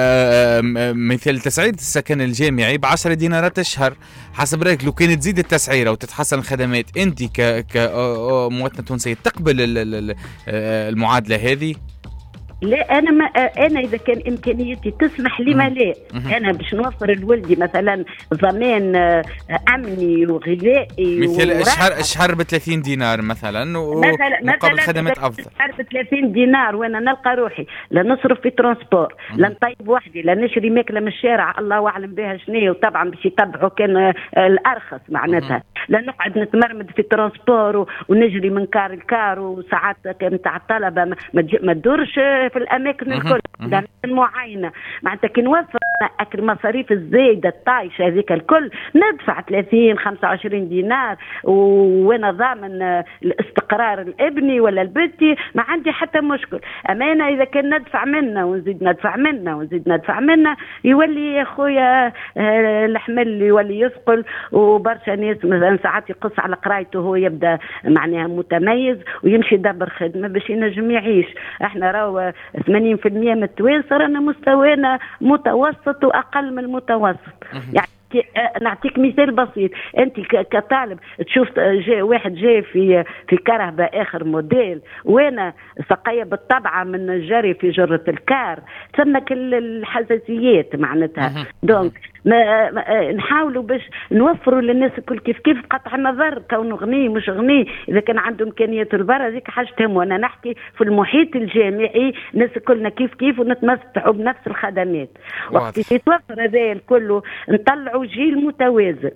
مثل تسعير السكن الجامعي ب10 دينارات الشهر، حسب رايك لو كانت تزيد التسعيره وتتحسن الخدمات انت كمواطنه تونسيه تقبل المعادله هذه؟ لا انا اذا كان امكانياتي تسمح لي ما لا انا باش نوفر لولدي مثلا ضمان امني وغذائي مثل الشهر ب 30 دينار مثلا ومقابل خدمات افضل. الشهر ب 30 دينار وانا نلقى روحي لا نصرف في ترانسبور لا نطيب وحدي لا نشري ماكله من الشارع الله اعلم بها شنو، وطبعا باش يتبعوا كان الارخص معناتها لا نقعد نتمرمد في ترانسبور ونجري من كار لكار، وساعات نتاع الطلبه ما تدورش في الاماكن الكل معينه معناتها كي نوفر اكل مصاريف الزايده الطايشه هذيك الكل ندفع 30 25 دينار وانا ضامن الاستقرار الابني ولا البنتي ما عندي حتى مشكل. امانه اذا كان ندفع منا ونزيد ندفع منا يولي يا خويا الحمل يولي يثقل، وبرشا ناس مثلا ساعات يقص على قرايته هو يبدا معناها متميز ويمشي يدبر خدمه باش ينجم يعيش. احنا راهو 80% من التوانسه رانا مستوانا متوسط واقل من المتوسط. يعني نعطيك مثال بسيط، انت كطالب تشوف واحد جاي في كرهبه اخر موديل وانا سقيه بالطبعه من الجري في جره الكار، ثم كل الحساسيات معناتها. دونك نحاولوا باش نوفروا للناس الكل كيف قطع النظر كونه غني مش غني، اذا كان عنده امكانيات البر هذيك حاجتهم. وانا نحكي في المحيط الجامعي الناس كلنا كيف ونتمتعوا بنفس الخدمات. وقت يتوفر هذا الكل نطلعوا جيل متوازن.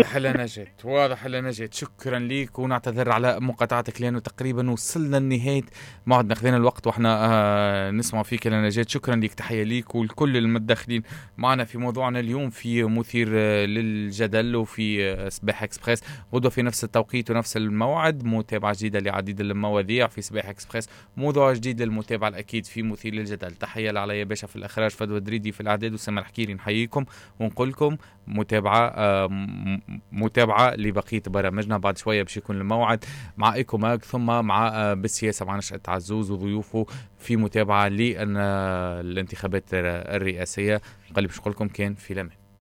واضح على نجاة. شكرا ليك ونعتذر على مقاطعتك لانه تقريبا وصلنا لنهايه موعدنا، خذينا الوقت واحنا نسمع فيك يا نجاة. شكرا ليك، تحيه ليك ولكل المتدخلين معنا في موضوعنا اليوم في مثير للجدل وفي صباح اكسبريس. غدوه في نفس التوقيت ونفس الموعد متابعه جديده لعديد المواضيع في صباح اكسبريس، موضوع جديد للمتابعه الاكيد في مثير للجدل. تحيه لعلي باشا في الاخراج، فدوى دريدي في الاعداد، وسامر حكيري. نحييكم ونقول لكم متابعه لبقيه برامجنا. بعد شويه باش يكون الموعد مع ايكوماك ثم مع بالسياسه مع نشأت عزوز وضيوفه في متابعه للانتخابات الرئاسيه. قبل باش نقول لكم كان في لمن